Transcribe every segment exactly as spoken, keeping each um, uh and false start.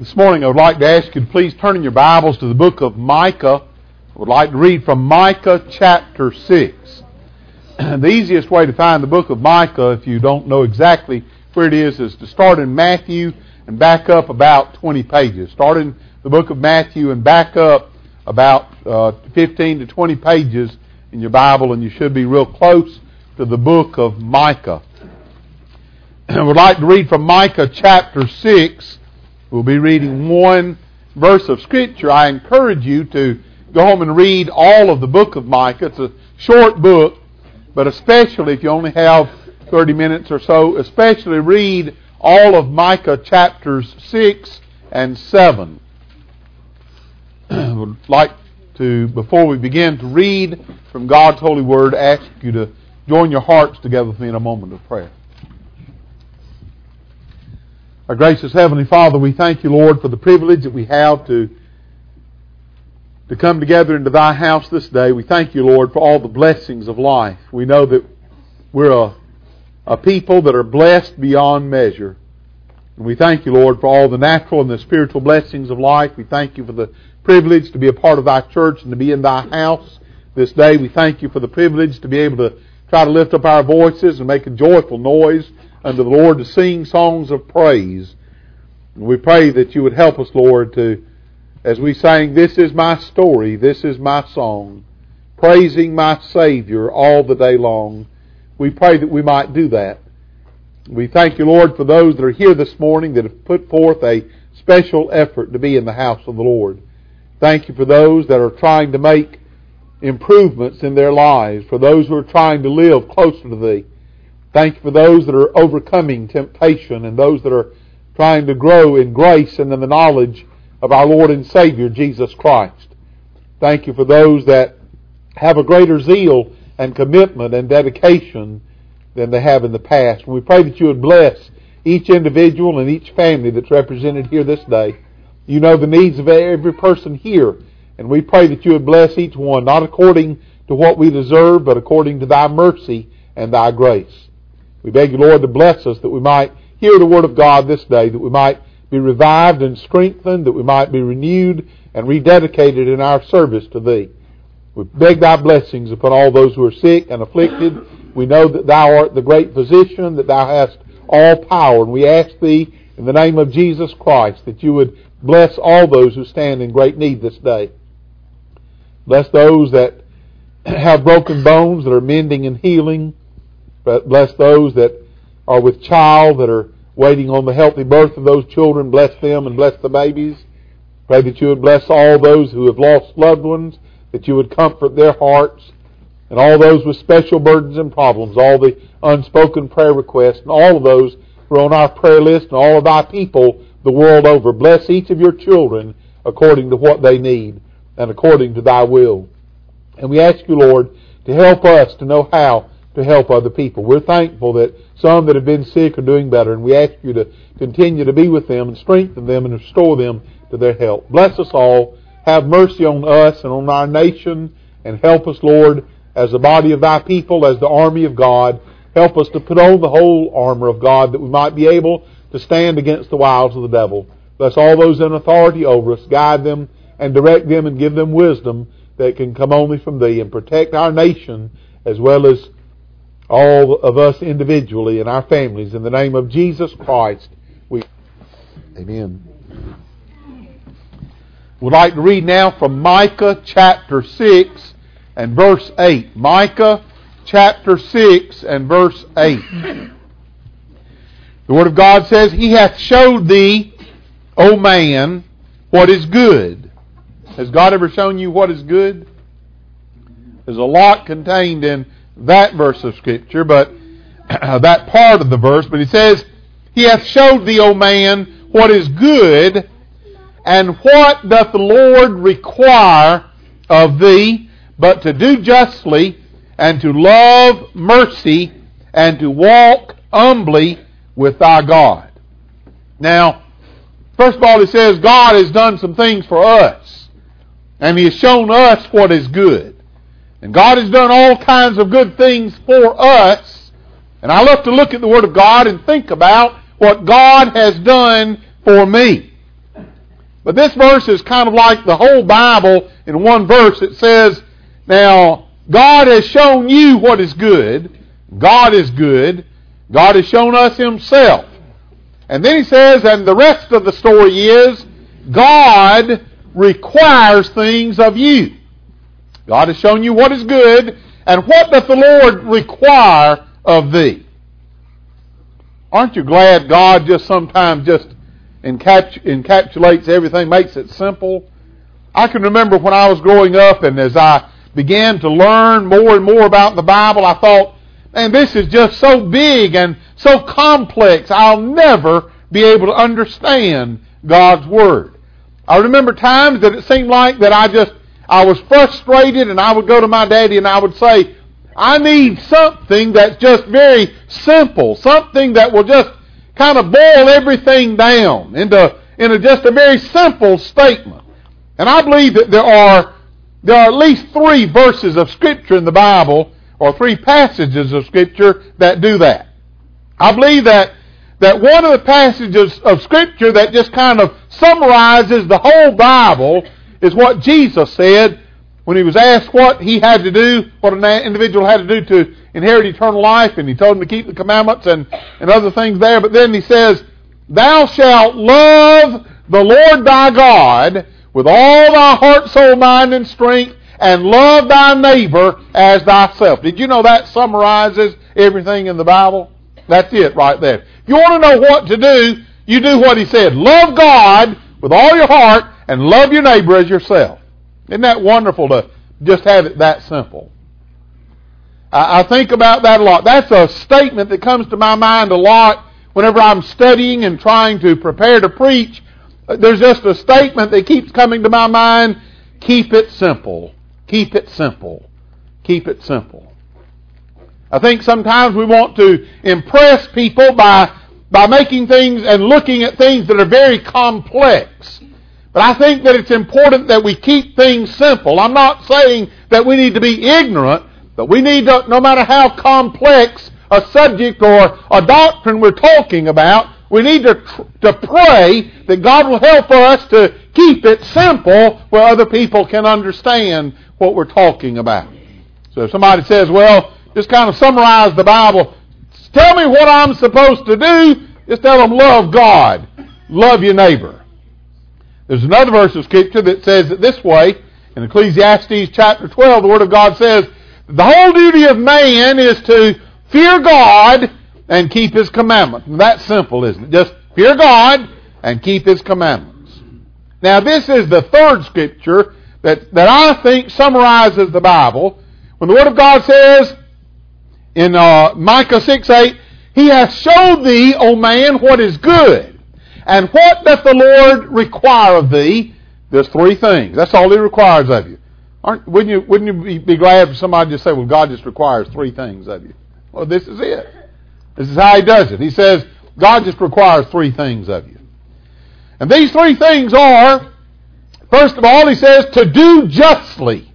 This morning I would like to ask you to please turn in your Bibles to the book of Micah. I would like to read from Micah chapter six. The easiest way to find the book of Micah, if you don't know exactly where it is, is to start in Matthew and back up about twenty pages. Start in the book of Matthew and back up about uh, fifteen to twenty pages in your Bible, and you should be real close to the book of Micah. I would like to read from Micah chapter six. We'll be reading one verse of Scripture. I encourage you to go home and read all of the book of Micah. It's a short book, but especially if you only have thirty minutes or so, especially read all of Micah chapters six and seven. I would like to, before we begin to read from God's holy word, ask you to join your hearts together with me in a moment of prayer. Our gracious Heavenly Father, we thank you, Lord, for the privilege that we have to, to come together into Thy house this day. We thank you, Lord, for all the blessings of life. We know that we're a, a people that are blessed beyond measure. And we thank you, Lord, for all the natural and the spiritual blessings of life. We thank you for the privilege to be a part of Thy church and to be in Thy house this day. We thank you for the privilege to be able to try to lift up our voices and make a joyful noise unto the Lord, to sing songs of praise. And we pray that you would help us, Lord, to, as we sang, "This is my story, this is my song, praising my Savior all the day long." We pray that we might do that. We thank you, Lord, for those that are here this morning that have put forth a special effort to be in the house of the Lord. Thank you for those that are trying to make improvements in their lives, for those who are trying to live closer to Thee. Thank you for those that are overcoming temptation and those that are trying to grow in grace and in the knowledge of our Lord and Savior, Jesus Christ. Thank you for those that have a greater zeal and commitment and dedication than they have in the past. And we pray that you would bless each individual and each family that's represented here this day. You know the needs of every person here, and we pray that you would bless each one, not according to what we deserve, but according to Thy mercy and Thy grace. We beg you, Lord, to bless us that we might hear the Word of God this day, that we might be revived and strengthened, that we might be renewed and rededicated in our service to Thee. We beg Thy blessings upon all those who are sick and afflicted. We know that Thou art the great physician, that Thou hast all power, and we ask Thee in the name of Jesus Christ that you would bless all those who stand in great need this day. Bless those that have broken bones that are mending and healing. Bless those that are with child, that are waiting on the healthy birth of those children. Bless them and bless the babies. Pray that you would bless all those who have lost loved ones, that you would comfort their hearts, and all those with special burdens and problems, all the unspoken prayer requests, and all of those who are on our prayer list, and all of Thy people the world over. Bless each of your children according to what they need and according to Thy will. And we ask you, Lord, to help us to know how to help other people. We're thankful that some that have been sick are doing better, and we ask you to continue to be with them and strengthen them and restore them to their health. Bless us all. Have mercy on us and on our nation, and help us, Lord, as the body of Thy people, as the army of God. Help us to put on the whole armor of God, that we might be able to stand against the wiles of the devil. Bless all those in authority over us. Guide them and direct them and give them wisdom that can come only from Thee, and protect our nation as well as all of us individually and our families. In the name of Jesus Christ, we... Amen. We'd like to read now from Micah chapter six and verse eight. Micah chapter six and verse eight. The Word of God says, "He hath showed thee, O man, what is good." Has God ever shown you what is good? There's a lot contained in that verse of Scripture, but that part of the verse. But He says, "He hath showed thee, O man, what is good, and what doth the Lord require of thee, but to do justly, and to love mercy, and to walk humbly with thy God." Now, first of all, it says God has done some things for us, and He has shown us what is good. And God has done all kinds of good things for us. And I love to look at the Word of God and think about what God has done for me. But this verse is kind of like the whole Bible in one verse. It says, now, God has shown you what is good. God is good. God has shown us Himself. And then He says, and the rest of the story is, God requires things of you. God has shown you what is good, and what doth the Lord require of thee? Aren't you glad God just sometimes just encapt- encapsulates everything, makes it simple? I can remember when I was growing up, and as I began to learn more and more about the Bible, I thought, man, this is just so big and so complex, I'll never be able to understand God's Word. I remember times that it seemed like that I just, I was frustrated, and I would go to my daddy and I would say, I need something that's just very simple, something that will just kind of boil everything down into, into just a very simple statement. And I believe that there are, there are at least three verses of Scripture in the Bible, or three passages of Scripture that do that. I believe that, that one of the passages of Scripture that just kind of summarizes the whole Bible is what Jesus said when He was asked what He had to do, what an individual had to do to inherit eternal life, and He told him to keep the commandments and, and other things there. But then He says, thou shalt love the Lord thy God with all thy heart, soul, mind, and strength, and love thy neighbor as thyself. Did you know that summarizes everything in the Bible? That's it right there. If you want to know what to do, you do what He said. Love God with all your heart and love your neighbor as yourself. Isn't that wonderful to just have it that simple? I, I think about that a lot. That's a statement that comes to my mind a lot whenever I'm studying and trying to prepare to preach. There's just a statement that keeps coming to my mind. Keep it simple. Keep it simple. Keep it simple. I think sometimes we want to impress people by, by making things and looking at things that are very complex. But I think that it's important that we keep things simple. I'm not saying that we need to be ignorant, but we need to, no matter how complex a subject or a doctrine we're talking about, we need to, to pray that God will help us to keep it simple where other people can understand what we're talking about. So if somebody says, well, just kind of summarize the Bible, tell me what I'm supposed to do, just tell them love God, love your neighbor. There's another verse of Scripture that says it this way. In Ecclesiastes chapter twelve, the Word of God says, the whole duty of man is to fear God and keep His commandments. And that's simple, isn't it? Just fear God and keep His commandments. Now this is the third Scripture that, that I think summarizes the Bible. When the Word of God says in uh, Micah six eight, He hath showed thee, O man, what is good. And what doth the Lord require of thee? There's three things. That's all He requires of you. Aren't, wouldn't you, wouldn't you be, be glad for somebody to say, well, God just requires three things of you? Well, this is it. This is how He does it. He says, God just requires three things of you. And these three things are, first of all, He says, to do justly.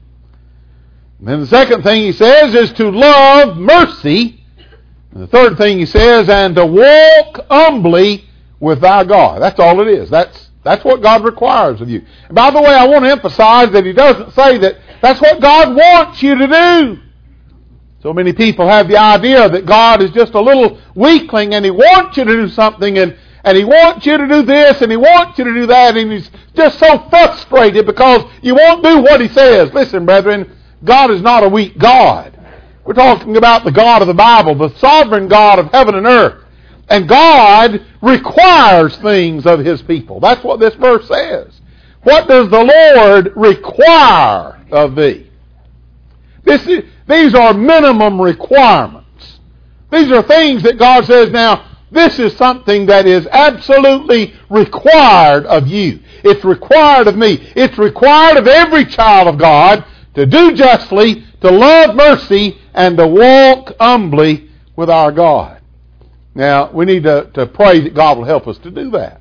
And then the second thing He says is to love mercy. And the third thing He says, and to walk humbly with thy God. That's all it is. That's that's what God requires of you. And by the way, I want to emphasize that He doesn't say that that's what God wants you to do. So many people have the idea that God is just a little weakling and He wants you to do something and, and He wants you to do this and He wants you to do that, and He's just so frustrated because you won't do what He says. Listen, brethren, God is not a weak God. We're talking about the God of the Bible, the sovereign God of heaven and earth. And God requires things of His people. That's what this verse says. What does the Lord require of thee? This is, these are minimum requirements. These are things that God says, now, this is something that is absolutely required of you. It's required of me. It's required of every child of God to do justly, to love mercy, and to walk humbly with our God. Now, we need to, to pray that God will help us to do that.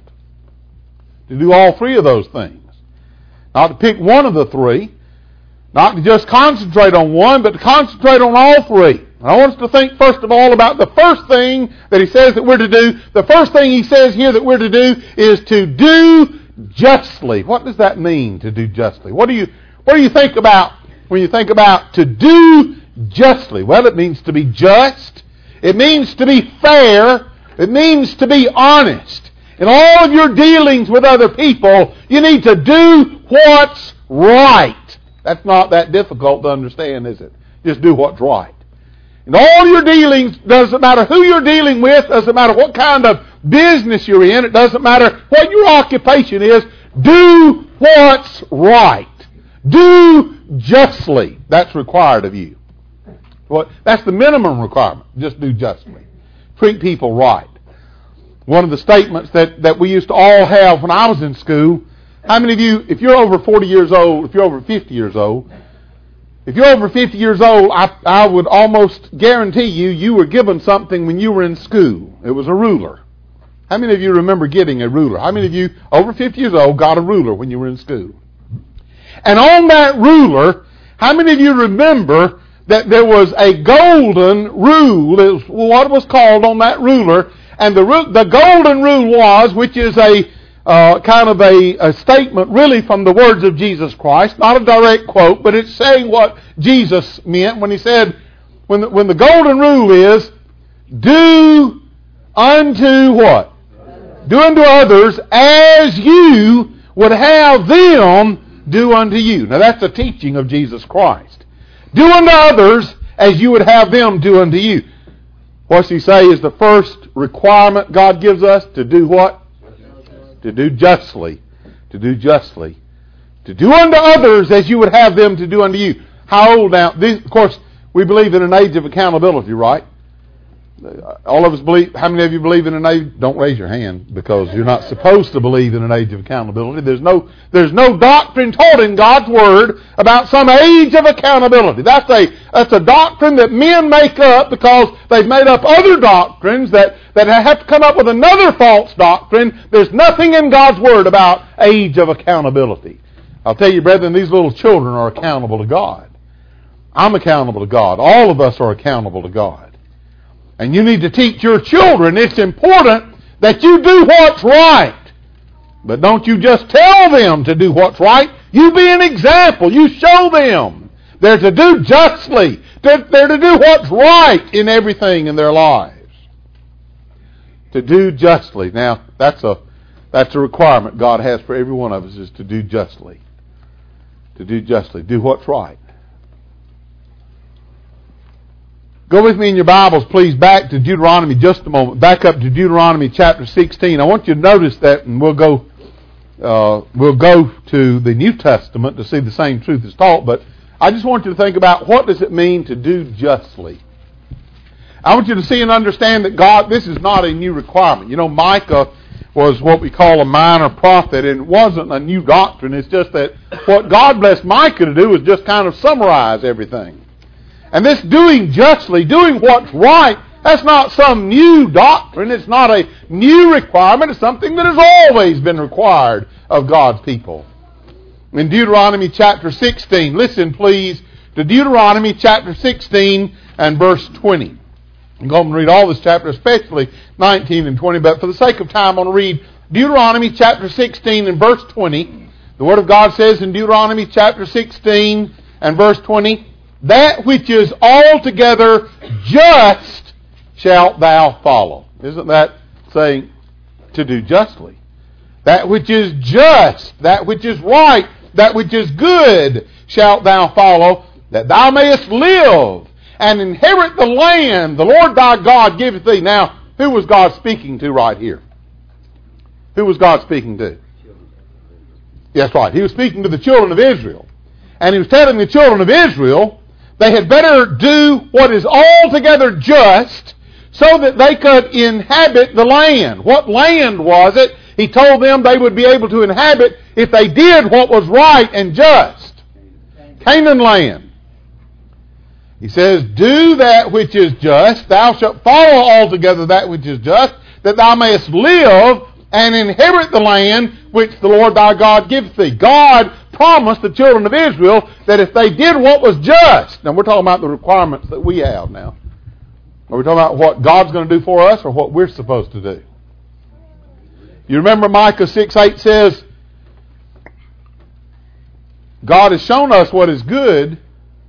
To do all three of those things. Not to pick one of the three. Not to just concentrate on one, but to concentrate on all three. And I want us to think first of all about the first thing that He says that we're to do. The first thing He says here that we're to do is to do justly. What does that mean, to do justly? What do you what do you think about when you think about to do justly? Well, it means to be just. It means to be fair. It means to be honest. In all of your dealings with other people, you need to do what's right. That's not that difficult to understand, is it? Just do what's right. In all your dealings, doesn't matter who you're dealing with, doesn't matter what kind of business you're in, it doesn't matter what your occupation is, do what's right. Do justly. That's required of you. Well, that's the minimum requirement. Just do justly. Treat people right. One of the statements that, that we used to all have when I was in school, how many of you, if you're over forty years old, if you're over fifty years old, if you're over fifty years old, I, I would almost guarantee you, you were given something when you were in school. It was a ruler. How many of you remember getting a ruler? How many of you over fifty years old got a ruler when you were in school? And on that ruler, how many of you remember that there was a golden rule? It was what was called on that ruler. And the the golden rule was, which is a uh, kind of a, a statement really from the words of Jesus Christ, not a direct quote, but it's saying what Jesus meant when he said, when the, when the golden rule is, do unto what? Do unto others as you would have them do unto you. Now that's the teaching of Jesus Christ. Do unto others as you would have them do unto you. What's he say is the first requirement God gives us? To do what? To do justly. To do justly. To do unto others as you would have them to do unto you. How old now? These, of course, we believe in an age of accountability, right? All of us believe. How many of you believe in an age? Don't raise your hand, because you're not supposed to believe in an age of accountability. There's no, there's no doctrine taught in God's Word about some age of accountability. That's a, that's a doctrine that men make up because they've made up other doctrines that, that have to come up with another false doctrine. There's nothing in God's Word about age of accountability. I'll tell you, brethren, these little children are accountable to God. I'm accountable to God. All of us are accountable to God. And you need to teach your children it's important that you do what's right. But don't you just tell them to do what's right. You be an example. You show them. They're to do justly. They're, they're to do what's right in everything in their lives. To do justly. Now, that's a, that's a requirement God has for every one of us, is to do justly. To do justly. Do what's right. Go with me in your Bibles, please, back to Deuteronomy just a moment. Back up to Deuteronomy chapter sixteen. I want you to notice that, and we'll go uh, we'll go to the New Testament to see the same truth is taught, but I just want you to think about, what does it mean to do justly? I want you to see and understand that God, this is not a new requirement. You know, Micah was what we call a minor prophet, and it wasn't a new doctrine. It's just that what God blessed Micah to do was just kind of summarize everything. And this doing justly, doing what's right, that's not some new doctrine. It's not a new requirement. It's something that has always been required of God's people. In Deuteronomy chapter sixteen, listen please to Deuteronomy chapter sixteen and verse twenty. I'm going to read all this chapter, especially nineteen and twenty, but for the sake of time, I'm going to read Deuteronomy chapter sixteen and verse twenty. The Word of God says in Deuteronomy chapter sixteen and verse twenty, that which is altogether just shalt thou follow. Isn't that saying to do justly? That which is just, that which is right, that which is good shalt thou follow, that thou mayest live and inherit the land the Lord thy God giveth thee. Now, who was God speaking to right here? Who was God speaking to? Yes, right. He was speaking to the children of Israel. And he was telling the children of Israel they had better do what is altogether just so that they could inhabit the land. What land was it? He told them they would be able to inhabit if they did what was right and just. Canaan land. He says, do that which is just. Thou shalt follow altogether that which is just, that thou mayest live and inherit the land which the Lord thy God giveth thee. God promised the children of Israel that if they did what was just, now we're talking about the requirements that we have now. Are we talking about what God's going to do for us or what we're supposed to do? You remember Micah six eight says, God has shown us what is good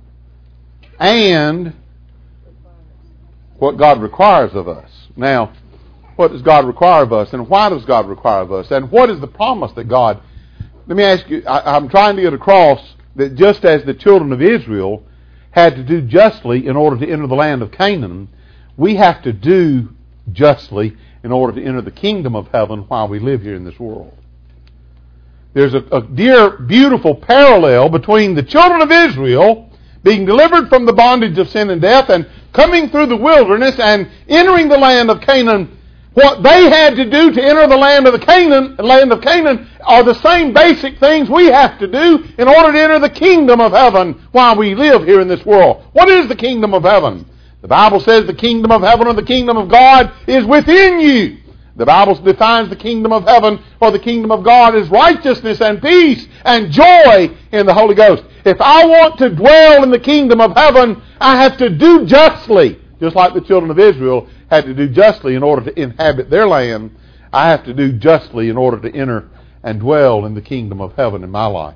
and what God requires of us. Now, what does God require of us, and why does God require of us, and what is the promise that God... Let me ask you, I, I'm trying to get across that just as the children of Israel had to do justly in order to enter the land of Canaan, we have to do justly in order to enter the kingdom of heaven while we live here in this world. There's a, a dear, beautiful parallel between the children of Israel being delivered from the bondage of sin and death and coming through the wilderness and entering the land of Canaan. What they had to do to enter the land of the Canaan, land of Canaan are the same basic things we have to do in order to enter the kingdom of heaven while we live here in this world. What is the kingdom of heaven? The Bible says the kingdom of heaven or the kingdom of God is within you. The Bible defines the kingdom of heaven or the kingdom of God as righteousness and peace and joy in the Holy Ghost. If I want to dwell in the kingdom of heaven, I have to do justly. Just like the children of Israel had to do justly in order to inhabit their land, I have to do justly in order to enter and dwell in the kingdom of heaven in my life.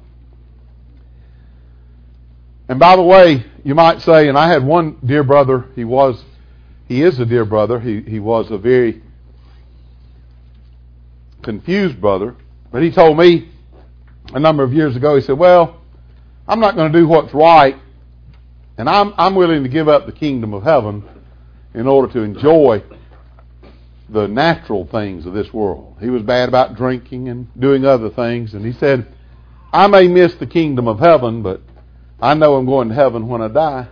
And by the way, you might say, and I had one dear brother, he was, he is a dear brother, he, he was a very confused brother, but he told me a number of years ago, he said, well, I'm not going to do what's right, and I'm, I'm willing to give up the kingdom of heaven in order to enjoy the natural things of this world. He was bad about drinking and doing other things, and he said, I may miss the kingdom of heaven, but I know I'm going to heaven when I die.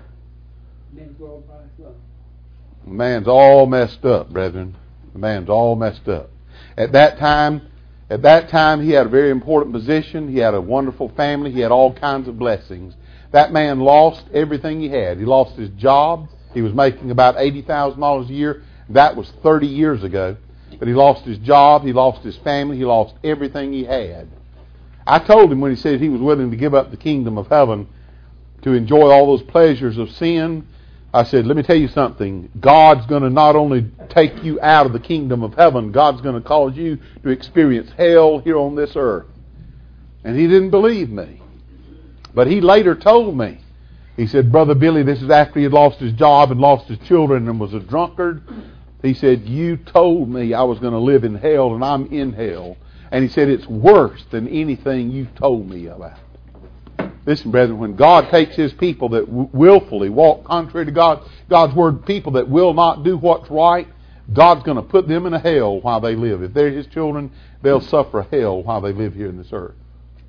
The man's all messed up, brethren. The man's all messed up. At that time, at that time, he had a very important position. He had a wonderful family. He had all kinds of blessings. That man lost everything he had. He lost his job. He was making about eighty thousand dollars a year. That was thirty years ago. But he lost his job. He lost his family. He lost everything he had. I told him when he said he was willing to give up the kingdom of heaven to enjoy all those pleasures of sin, I said, let me tell you something. God's going to not only take you out of the kingdom of heaven, God's going to cause you to experience hell here on this earth. And he didn't believe me. But he later told me, he said, Brother Billy, this is after he had lost his job and lost his children and was a drunkard. He said, you told me I was going to live in hell, and I'm in hell. And he said, it's worse than anything you've told me about. Listen, brethren, when God takes His people that willfully walk contrary to God, God's Word, people that will not do what's right, God's going to put them in a hell while they live. If they're His children, they'll suffer hell while they live here in this earth.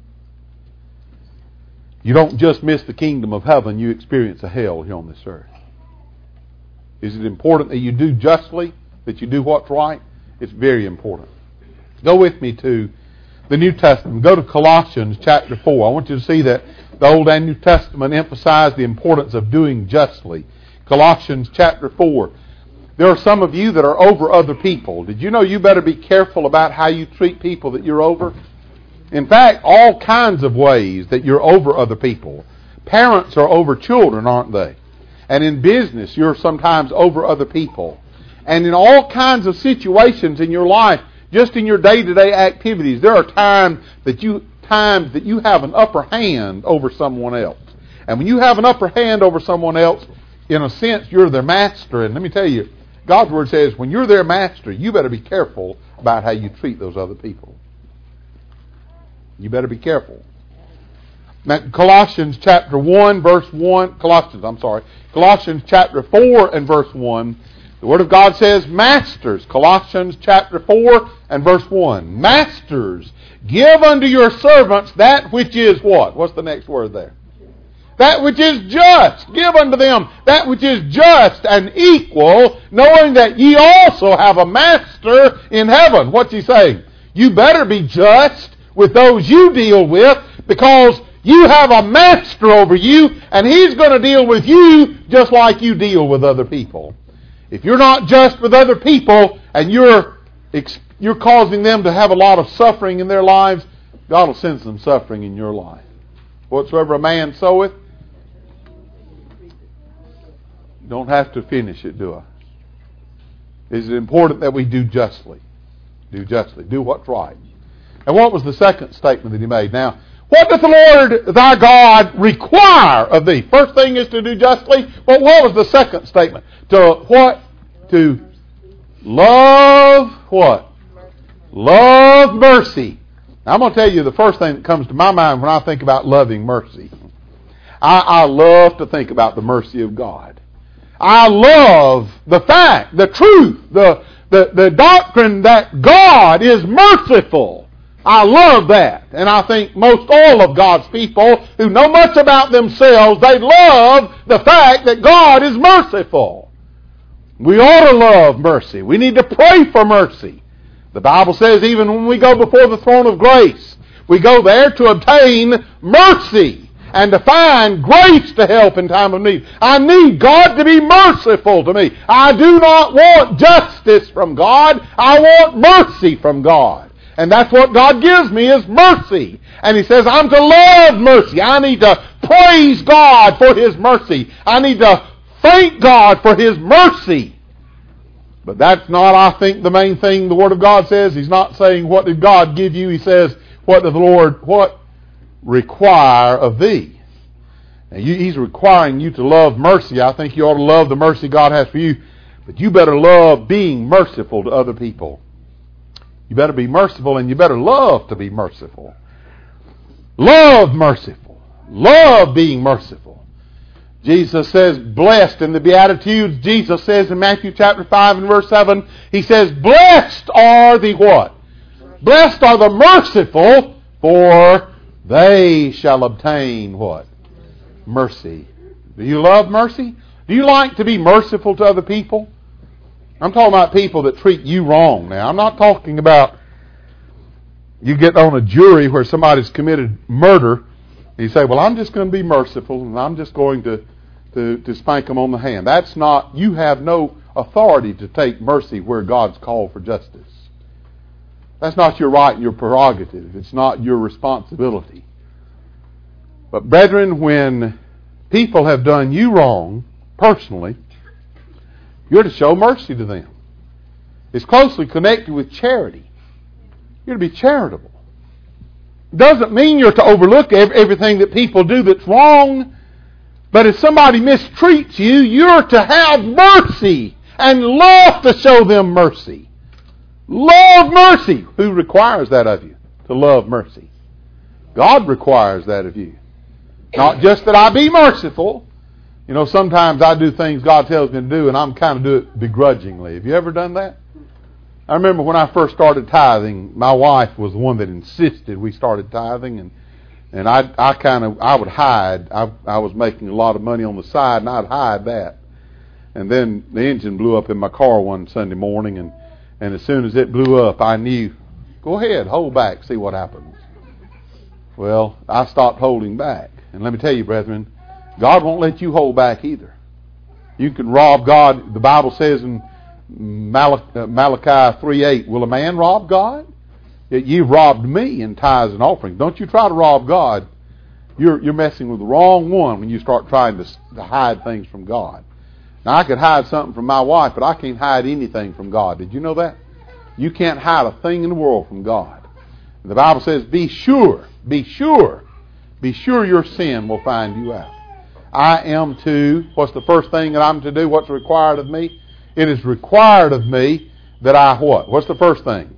You don't just miss the kingdom of heaven, you experience a hell here on this earth. Is it important that you do justly, that you do what's right? It's very important. Go with me to the New Testament. Go to Colossians chapter four. I want you to see that the Old and New Testament emphasize the importance of doing justly. Colossians chapter four. There are some of you that are over other people. Did you know you better be careful about how you treat people that you're over? In fact, all kinds of ways that you're over other people. Parents are over children, aren't they? And in business, you're sometimes over other people. And in all kinds of situations in your life, just in your day-to-day activities, there are times that you times that you have an upper hand over someone else. And when you have an upper hand over someone else, in a sense, you're their master. And let me tell you, God's Word says, when you're their master, you better be careful about how you treat those other people. You better be careful. Now, Colossians chapter one, verse one, Colossians, I'm sorry, Colossians chapter four and verse one, the Word of God says, Masters, Colossians chapter four and verse one, Masters, give unto your servants that which is what? What's the next word there? That which is just. Give unto them that which is just and equal, knowing that ye also have a master in heaven. What's he saying? You better be just with those you deal with, because you have a master over you, and he's going to deal with you just like you deal with other people. If you're not just with other people, and you're you're causing them to have a lot of suffering in their lives, God will send some suffering in your life. Whatsoever a man soweth, you don't have to finish it, do I? Is it important that we do justly? Do justly. Do what's right. And what was the second statement that he made? Now, What doth the Lord thy God require of thee? First thing is to do justly. But what was the second statement? To what? To love what? Love mercy. Now, I'm going to tell you the first thing that comes to my mind when I think about loving mercy. I, I love to think about the mercy of God. I love the fact, the truth, the, the, the doctrine that God is merciful. I love that. And I think most all of God's people who know much about themselves, they love the fact that God is merciful. We ought to love mercy. We need to pray for mercy. The Bible says even when we go before the throne of grace, we go there to obtain mercy and to find grace to help in time of need. I need God to be merciful to me. I do not want justice from God. I want mercy from God. And that's what God gives me is mercy. And He says I'm to love mercy. I need to praise God for His mercy. I need to thank God for His mercy. But that's not, I think, the main thing the Word of God says. He's not saying, what did God give you? He says, what does the Lord, what require of thee? Now, you, He's requiring you to love mercy. I think you ought to love the mercy God has for you. But you better love being merciful to other people. You better be merciful, and you better love to be merciful. Love merciful. Love being merciful. Jesus says, blessed in the Beatitudes. Jesus says in Matthew chapter five and verse seven, He says, blessed are the what? Blessed are the merciful, for they shall obtain what? Mercy. Do you love mercy? Do you like to be merciful to other people? I'm talking about people that treat you wrong now. I'm not talking about you get on a jury where somebody's committed murder. You say, well, I'm just going to be merciful and I'm just going to, to, to spank them on the hand. That's not, you have no authority to take mercy where God's called for justice. That's not your right and your prerogative. It's not your responsibility. But brethren, when people have done you wrong, personally, you're to show mercy to them. It's closely connected with charity. You're to be charitable. Doesn't mean you're to overlook everything that people do that's wrong. But if somebody mistreats you, you're to have mercy and love to show them mercy. Love mercy. Who requires that of you? To love mercy. God requires that of you. Not just that I be merciful. You know, sometimes I do things God tells me to do and I'm kind of do it begrudgingly. Have you ever done that? I remember when I first started tithing, my wife was the one that insisted we started tithing, and and I I kind of I would hide. I I was making a lot of money on the side, and I'd hide that. And then the engine blew up in my car one Sunday morning, and and as soon as it blew up, I knew, go ahead, hold back, see what happens. Well, I stopped holding back, and let me tell you, brethren, God won't let you hold back either. You can rob God. The Bible says in Malachi three eight, will a man rob God? You've robbed me in tithes and offerings. Don't you try to rob God. You're, you're messing with the wrong one when you start trying to, to hide things from God. Now, I could hide something from my wife, but I can't hide anything from God. Did you know that? You can't hide a thing in the world from God. The Bible says, be sure, be sure, be sure your sin will find you out. I am to, what's the first thing that I'm to do? What's required of me? It is required of me that I what? What's the first thing?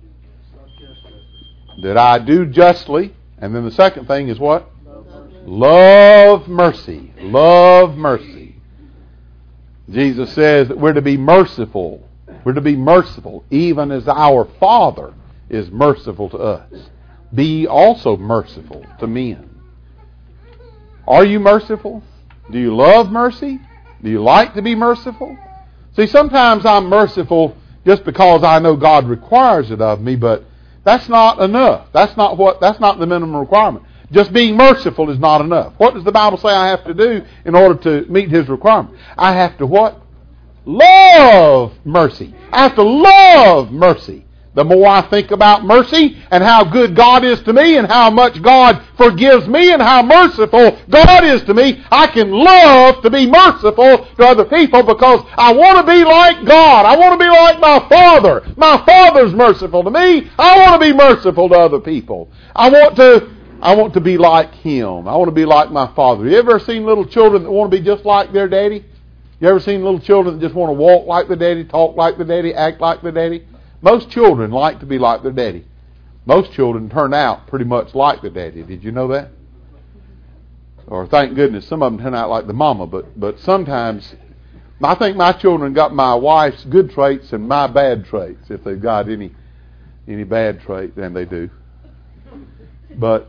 That I do justly. And then the second thing is what? Love mercy. Love mercy. Jesus says that we're to be merciful. We're to be merciful even as our Father is merciful to us. Be also merciful to men. Are you merciful? Do you love mercy? Do you like to be merciful? See, sometimes I'm merciful just because I know God requires it of me, but that's not enough. That's not what. That's not the minimum requirement. Just being merciful is not enough. What does the Bible say I have to do in order to meet His requirement? I have to what? Love mercy. I have to love mercy. The more I think about mercy and how good God is to me and how much God forgives me and how merciful God is to me, I can love to be merciful to other people because I want to be like God. I want to be like my Father. My Father's merciful to me. I want to be merciful to other people. I want to I want to be like Him. I want to be like my Father. You ever seen little children that want to be just like their daddy? You ever seen little children that just want to walk like the daddy, talk like the daddy, act like the daddy? Most children like to be like their daddy. Most children turn out pretty much like the daddy. Did you know that? Or thank goodness, some of them turn out like the mama. But but sometimes, I think my children got my wife's good traits and my bad traits, if they've got any any bad trait, then they do. But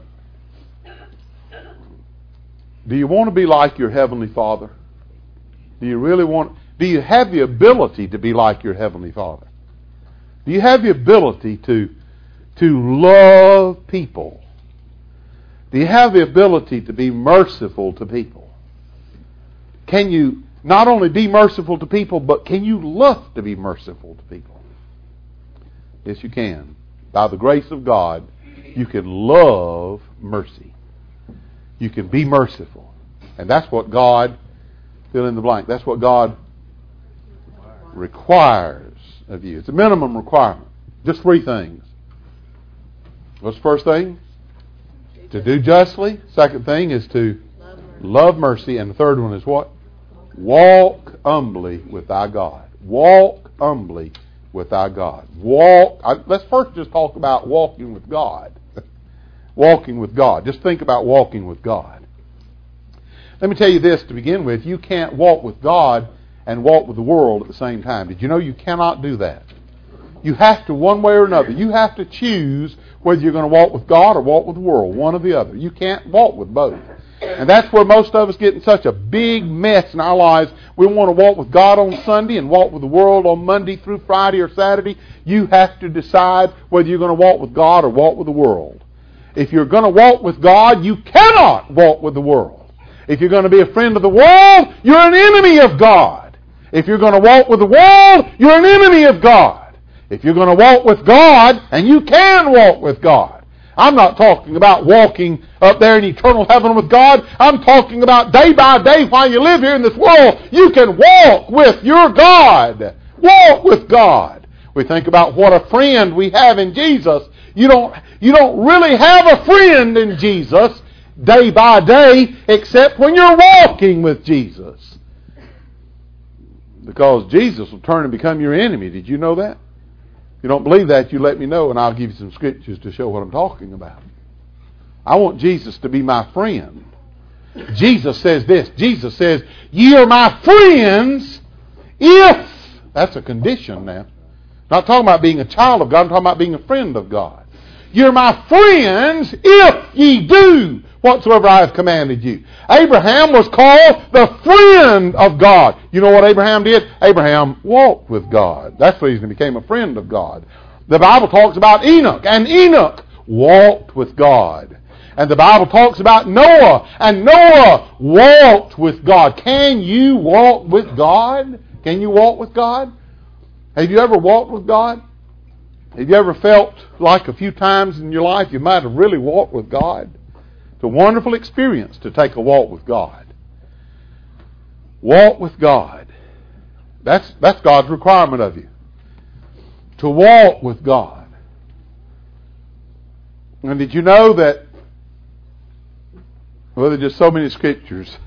do you want to be like your Heavenly Father? Do you really want, do you have the ability to be like your Heavenly Father? Do you have the ability to, to love people? Do you have the ability to be merciful to people? Can you not only be merciful to people, but can you love to be merciful to people? Yes, you can. By the grace of God, you can love mercy. You can be merciful. And that's what God, fill in the blank, that's what God requires of you. It's a minimum requirement. Just three things. What's the first thing? To do justly. Second thing is to love mercy. And the third one is what? Walk humbly with thy God. Walk humbly with thy God. Walk. I, let's first just talk about walking with God. Walking with God. Just think about walking with God. Let me tell you this to begin with. You can't walk with God and walk with the world at the same time. Did you know you cannot do that? You have to, one way or another, you have to choose whether you're going to walk with God or walk with the world. One or the other. You can't walk with both. And that's where most of us get in such a big mess in our lives. We want to walk with God on Sunday and walk with the world on Monday through Friday or Saturday. You have to decide whether you're going to walk with God or walk with the world. If you're going to walk with God, you cannot walk with the world. If you're going to be a friend of the world, you're an enemy of God. If you're going to walk with the world, you're an enemy of God. If you're going to walk with God, and you can walk with God. I'm not talking about walking up there in eternal heaven with God. I'm talking about day by day while you live here in this world, you can walk with your God. Walk with God. We think about what a friend we have in Jesus. You don't, you don't really have a friend in Jesus day by day except when you're walking with Jesus. Because Jesus will turn and become your enemy. Did you know that? If you don't believe that, you let me know and I'll give you some scriptures to show what I'm talking about. I want Jesus to be my friend. Jesus says this. Jesus says, ye are my friends if... That's a condition now. Not talking about being a child of God. I'm talking about being a friend of God. You're my friends if ye do whatsoever I have commanded you. Abraham was called the friend of God. You know what Abraham did? Abraham walked with God. That's the reason he became a friend of God. The Bible talks about Enoch, and Enoch walked with God. And the Bible talks about Noah, and Noah walked with God. Can you walk with God? Can you walk with God? Have you ever walked with God? Have you ever felt like a few times in your life you might have really walked with God? It's a wonderful experience to take a walk with God. Walk with God. That's, that's God's requirement of you. To walk with God. And did you know that, well, there are just so many scriptures.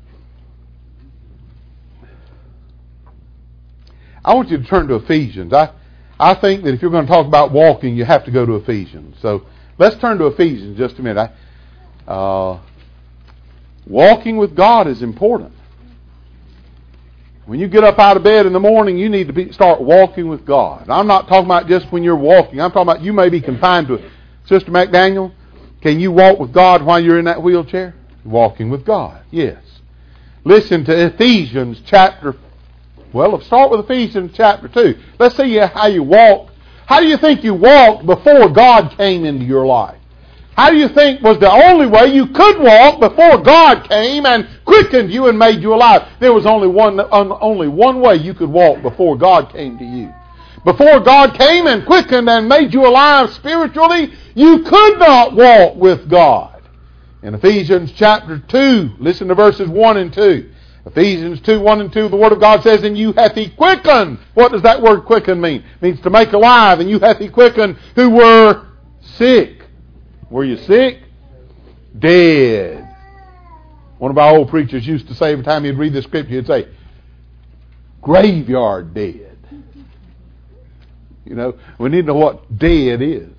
I want you to turn to Ephesians. I, I think that if you're going to talk about walking, you have to go to Ephesians. So let's turn to Ephesians just a minute. I, uh, walking with God is important. When you get up out of bed in the morning, you need to be, start walking with God. And I'm not talking about just when you're walking. I'm talking about you may be confined to it. Sister McDaniel, can you walk with God while you're in that wheelchair? Walking with God, yes. Listen to Ephesians chapter Well, let's start with Ephesians chapter two. Let's see how you walked. How do you think you walked before God came into your life? How do you think was the only way you could walk before God came and quickened you and made you alive? There was only one, only one way you could walk before God came to you. Before God came and quickened and made you alive spiritually, you could not walk with God. In Ephesians chapter two, listen to verses one and two. Ephesians two, one and two, the Word of God says, and you hath he quickened. What does that word quicken mean? It means to make alive. And you hath he quickened who were sick. Were you sick? dead. One of our old preachers used to say every time he'd read the scripture, he'd say, graveyard dead. You know, we need to know what dead is.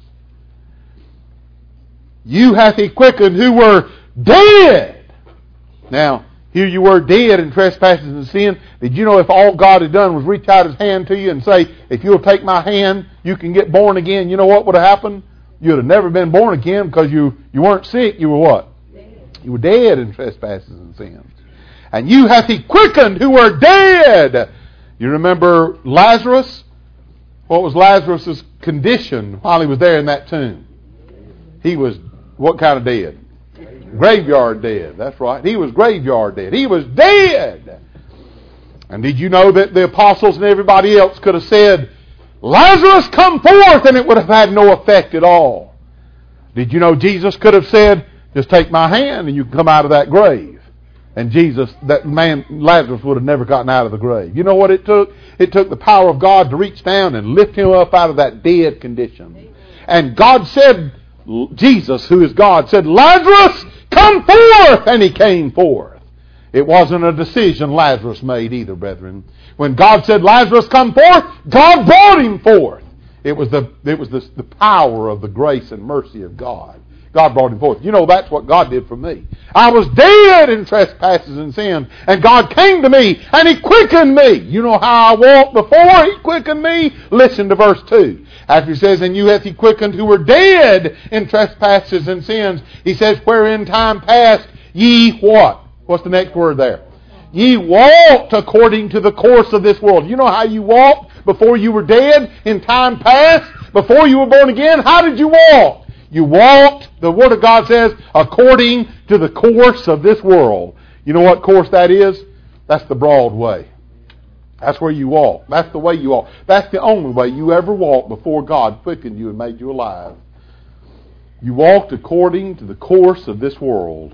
You hath he quickened who were dead. Now, here you were dead in trespasses and sin. Did you know if all God had done was reach out his hand to you and say, if you'll take my hand, you can get born again, you know what would have happened? You'd have never been born again because you, you weren't sick. You were what? Dead. You were dead in trespasses and sins. And you hath he quickened who were dead. You remember Lazarus? What was Lazarus' condition while he was there in that tomb? He was what kind of dead? Graveyard dead. That's right. He was graveyard dead. He was dead. And did you know that the apostles and everybody else could have said, Lazarus, come forth, and it would have had no effect at all? Did you know Jesus could have said, just take my hand and you can come out of that grave? And Jesus, that man, Lazarus, would have never gotten out of the grave. You know what it took? It took the power of God to reach down and lift him up out of that dead condition. And God said, Jesus, who is God, said, Lazarus, come forth! And he came forth. It wasn't a decision Lazarus made either, brethren. When God said, Lazarus, come forth, God brought him forth. It was the it was the, the power of the grace and mercy of God. God brought him forth. You know, that's what God did for me. I was dead in trespasses and sins, and God came to me, and he quickened me. You know how I walked before he quickened me? Listen to verse two. After he says, and you hath he quickened who were dead in trespasses and sins, he says, wherein time past ye what? What's the next word there? Ye walked according to the course of this world. You know how you walked before you were dead in time past? Before you were born again? How did you walk? You walked, the Word of God says, according to the course of this world. You know what course that is? That's the broad way. That's where you walk. That's the way you walk. That's the only way you ever walked before God quickened you and made you alive. You walked according to the course of this world.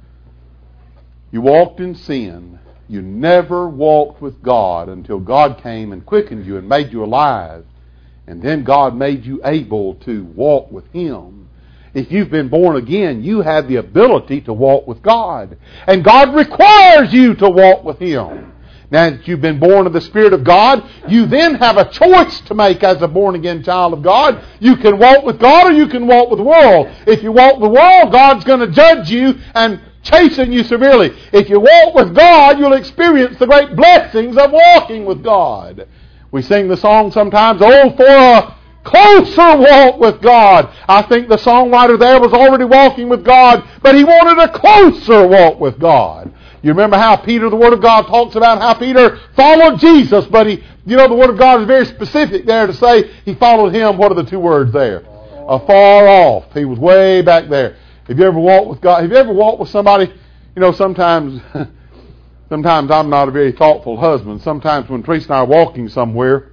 You walked in sin. You never walked with God until God came and quickened you and made you alive. And then God made you able to walk with Him. If you've been born again, you have the ability to walk with God. And God requires you to walk with Him. Now that you've been born of the Spirit of God, you then have a choice to make as a born-again child of God. You can walk with God or you can walk with the world. If you walk with the world, God's going to judge you and chasten you severely. If you walk with God, you'll experience the great blessings of walking with God. We sing the song sometimes, oh, for a closer walk with God. I think the songwriter there was already walking with God, but he wanted a closer walk with God. You remember how Peter, the Word of God, talks about how Peter followed Jesus, but he, you know, the Word of God is very specific there to say he followed Him. What are the two words there? Afar off. He was way back there. Have you ever walked with God? Have you ever walked with somebody? You know, sometimes, sometimes I'm not a very thoughtful husband. Sometimes when Teresa and I are walking somewhere,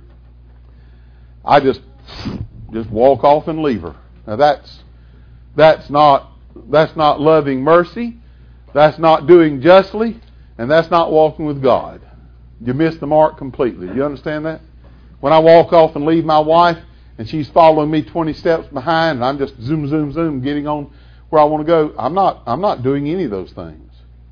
I just, just walk off and leave her. Now that's, that's not, that's not loving mercy. That's not doing justly, and that's not walking with God. You miss the mark completely. Do you understand that? When I walk off and leave my wife, and she's following me twenty steps behind, and I'm just zoom, zoom, zoom, getting on where I want to go, I'm not, I'm not doing any of those things.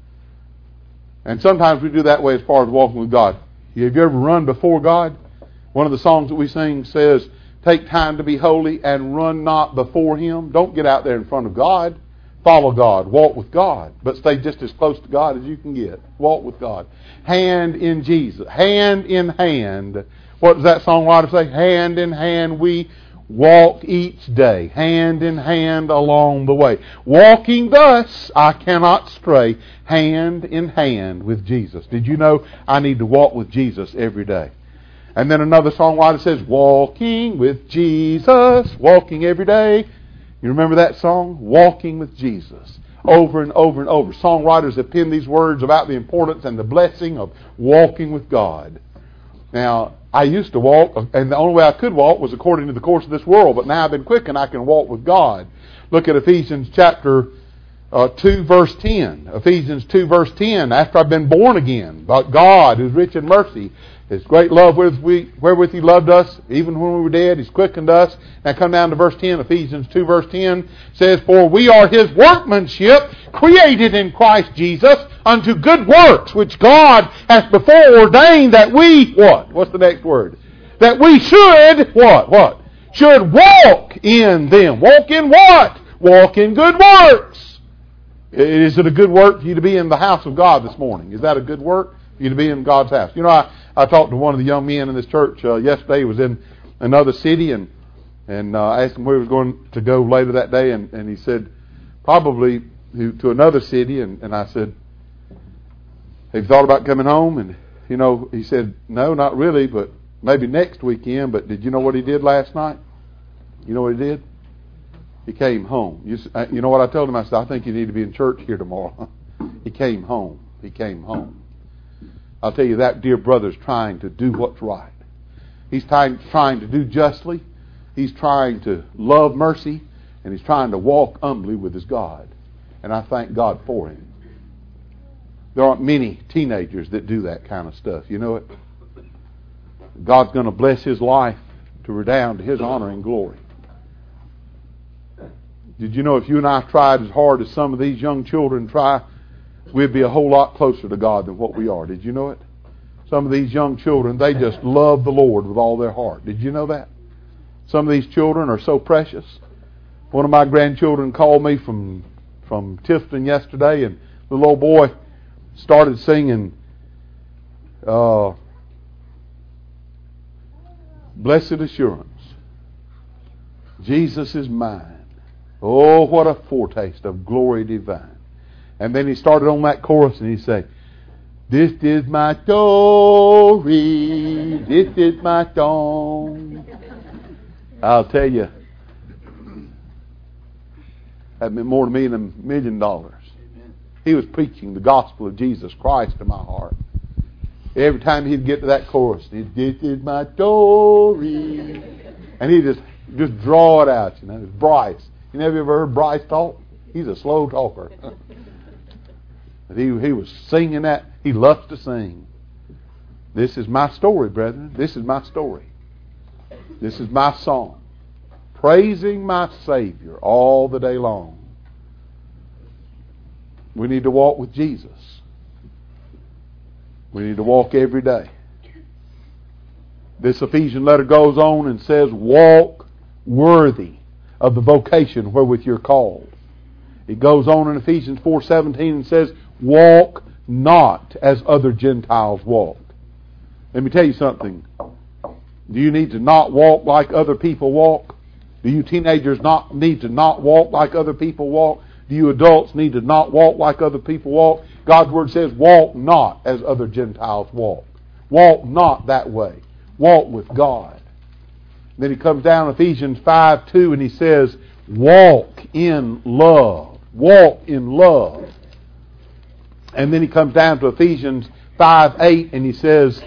And sometimes we do that way as far as walking with God. Have you ever run before God? One of the songs that we sing says, take time to be holy and run not before Him. Don't get out there in front of God. Follow God. Walk with God. But stay just as close to God as you can get. Walk with God. Hand in Jesus. Hand in hand. What does that songwriter say? Hand in hand we walk each day. Hand in hand along the way. Walking thus I cannot stray. Hand in hand with Jesus. Did you know I need to walk with Jesus every day? And then another songwriter says, walking with Jesus. Walking every day. You remember that song? Walking with Jesus. Over and over and over. Songwriters have penned these words about the importance and the blessing of walking with God. Now, I used to walk, and the only way I could walk was according to the course of this world, but now I've been quickened, I can walk with God. Look at Ephesians chapter uh, two, verse ten. Ephesians two, verse ten. After I've been born again, but God, who's rich in mercy, His great love wherewith, we, wherewith He loved us, even when we were dead, He's quickened us. Now come down to verse ten, Ephesians two verse ten says, For we are His workmanship, created in Christ Jesus, unto good works, which God hath before ordained that we, what? What's the next word? That we should, what? What? Should walk in them. Walk in what? Walk in good works. Is it a good work for you to be in the house of God this morning? Is that a good work for you to be in God's house? You know, I, I talked to one of the young men in this church uh, yesterday. He was in another city, and and uh, I asked him where he was going to go later that day, and, and he said, probably to, to another city, and, and I said, have you thought about coming home? And, you know, he said, no, not really, but maybe next weekend. But did you know what he did last night? You know what he did? He came home. You, you know what I told him? I said, I think you need to be in church here tomorrow. He came home. He came home. I'll tell you, that dear brother's trying to do what's right. He's trying, trying to do justly. He's trying to love mercy. And he's trying to walk humbly with his God. And I thank God for him. There aren't many teenagers that do that kind of stuff. You know it? God's going to bless his life to redound to His honor and glory. Did you know if you and I tried as hard as some of these young children try, we'd be a whole lot closer to God than what we are? Did you know it? Some of these young children, they just love the Lord with all their heart. Did you know that? Some of these children are so precious. One of my grandchildren called me from from Tifton yesterday, and the little boy started singing uh, Blessed Assurance, Jesus is mine. Oh, what a foretaste of glory divine. And then he started on that chorus and he said, This is my story, this is my song. I'll tell you, that meant more to me than a million dollars. He was preaching the gospel of Jesus Christ to my heart. Every time he'd get to that chorus, he'd, this is my story. And he'd just, just draw it out, you know. It's Bryce. You never ever heard Bryce talk? He's a slow talker. But he, he was singing that. He loves to sing. This is my story, brethren. This is my story. This is my song. Praising my Savior all the day long. We need to walk with Jesus. We need to walk every day. This Ephesian letter goes on and says, walk worthy of the vocation wherewith you're called. It goes on in Ephesians four seventeen and says, walk not as other Gentiles walk. Let me tell you something. Do you need to not walk like other people walk? Do you teenagers not need to not walk like other people walk? Do you adults need to not walk like other people walk? God's Word says, walk not as other Gentiles walk. Walk not that way. Walk with God. Then he comes down to Ephesians five two and he says, walk in love. Walk in love. And then he comes down to Ephesians five eight and he says,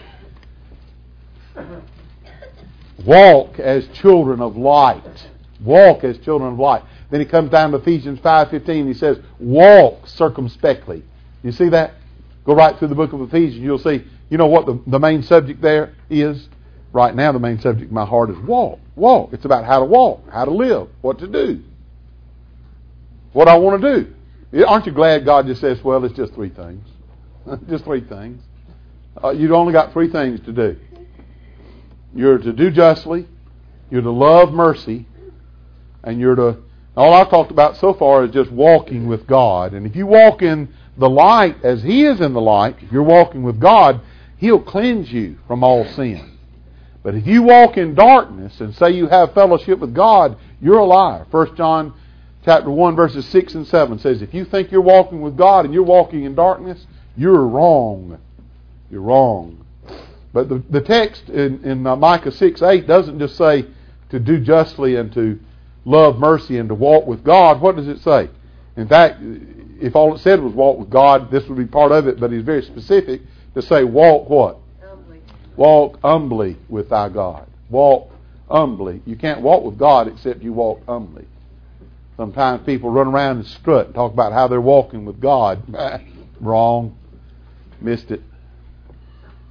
walk as children of light. Walk as children of light. Then he comes down to Ephesians five fifteen and he says, walk circumspectly. You see that? Go right through the book of Ephesians. You'll see, you know what the, the main subject there is? Right now the main subject of my heart is walk. Walk. It's about how to walk, how to live, what to do. What I want to do. Aren't you glad God just says, well, it's just three things. Just three things. Uh, you've only got three things to do. You're to do justly, you're to love mercy, and you're to... All I've talked about so far is just walking with God. And if you walk in the light as He is in the light, if you're walking with God, He'll cleanse you from all sin. But if you walk in darkness and say you have fellowship with God, you're a liar. First John chapter one verses six and seven says, if you think you're walking with God and you're walking in darkness, you're wrong. You're wrong. But the, the text in, in uh, Micah six eight doesn't just say to do justly and to love mercy and to walk with God. What does it say? In fact, if all it said was walk with God, this would be part of it, but he's very specific to say walk what? Humbly. Walk humbly with thy God. Walk humbly. You can't walk with God except you walk humbly. Sometimes people run around and strut and talk about how they're walking with God. Wrong. Missed it.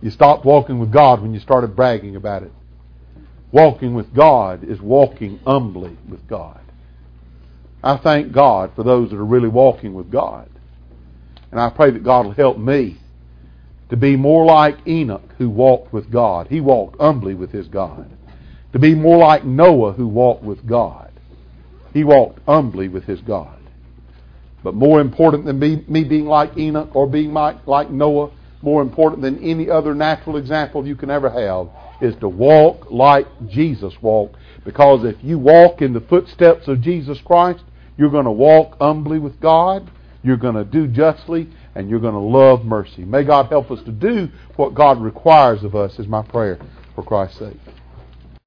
You stopped walking with God when you started bragging about it. Walking with God is walking humbly with God. I thank God for those that are really walking with God. And I pray that God will help me to be more like Enoch, who walked with God. He walked humbly with his God. To be more like Noah, who walked with God. He walked humbly with his God. But more important than me, me being like Enoch or being like, like Noah, more important than any other natural example you can ever have, is to walk like Jesus walked. Because if you walk in the footsteps of Jesus Christ, you're going to walk humbly with God, you're going to do justly, and you're going to love mercy. May God help us to do what God requires of us, is my prayer for Christ's sake.